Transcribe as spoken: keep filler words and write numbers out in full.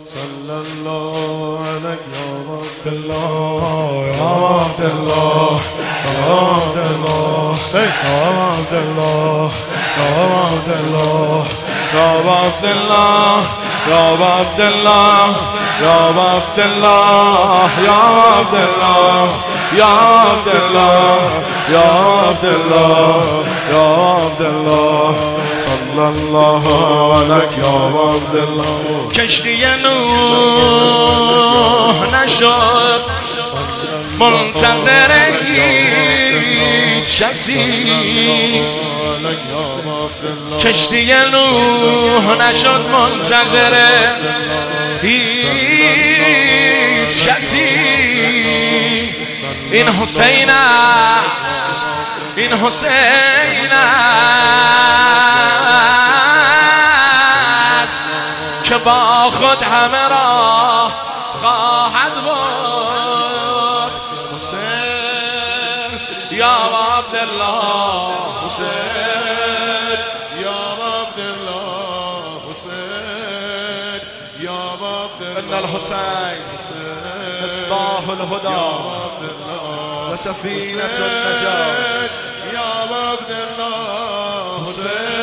صلى الله عليك يا عبد الله يا عبد الله يا عبد الله يا عبد الله يا عبد الله يا عبد الله يا عبد الله يا عبد الله يا عبد الله يا عبد الله يا عبد الله يا عبد الله صلى الله عليك يا عبد الله. کشتی نوح نشد منتظر هیچ کسی، کشتی نوح نشد منتظر هیچ کسی. این حسین است، این حسین است که با خود همه را خواهد برد. حسین یا عبدالله حسین یا عبدالله حسین یا عبدالله ان الحسین مصباح الهدى و سفینة النجاة یا عبدالله حسین